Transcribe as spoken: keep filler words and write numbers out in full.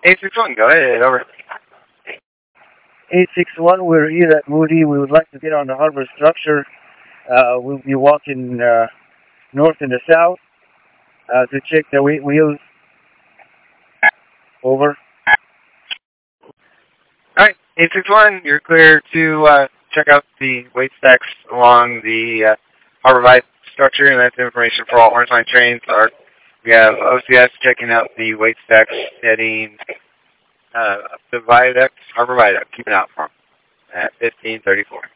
eight six one, go ahead, over. eight six one, we're here at Moody. We would like to get on the harbor structure. Uh, we'll be walking uh, north and the south uh, to check the weight wheels. Over. Alright, eight six one, you're clear to uh, check out the weight stacks along the uh, harbor vice structure, and that's information for all Orange Line trains. Our, we have O C S checking out the weight stacks heading uh, up the viaduct, harbor viaduct, keeping out for them at fifteen thirty-four.